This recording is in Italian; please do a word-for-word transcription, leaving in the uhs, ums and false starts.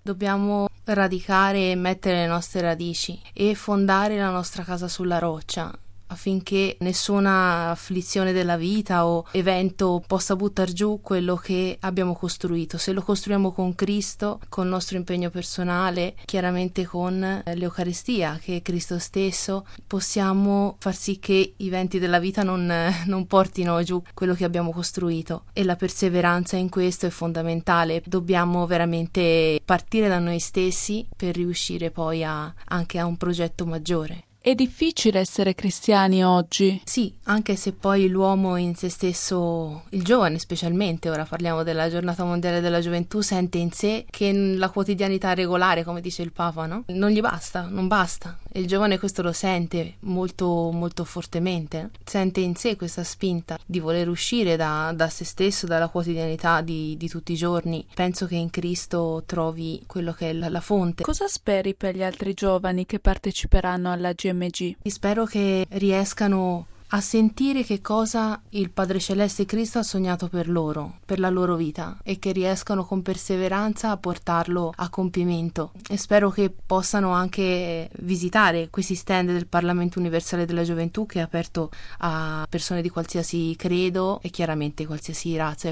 Dobbiamo radicare e mettere le nostre radici e fondare la nostra casa sulla roccia, affinché nessuna afflizione della vita o evento possa buttar giù quello che abbiamo costruito. Se lo costruiamo con Cristo, con il nostro impegno personale, chiaramente con l'Eucaristia, che è Cristo stesso, possiamo far sì che i venti della vita non, non portino giù quello che abbiamo costruito. E la perseveranza in questo è fondamentale. Dobbiamo veramente partire da noi stessi per riuscire poi a, anche a un progetto maggiore. È difficile essere cristiani oggi? Sì, anche se poi l'uomo in se stesso, il giovane specialmente, ora parliamo della giornata mondiale della gioventù, sente in sé che la quotidianità regolare, come dice il Papa, no? Non gli basta, non basta. E il giovane questo lo sente molto, molto fortemente. Sente in sé questa spinta di voler uscire da, da se stesso, dalla quotidianità di, di tutti i giorni. Penso che in Cristo trovi quello che è la, la fonte. Cosa speri per gli altri giovani che parteciperanno alla G M G? Spero che riescano a sentire che cosa il Padre Celeste Cristo ha sognato per loro, per la loro vita, e che riescano con perseveranza a portarlo a compimento. E spero che possano anche visitare questi stand del Parlamento Universale della Gioventù, che è aperto a persone di qualsiasi credo e chiaramente qualsiasi razza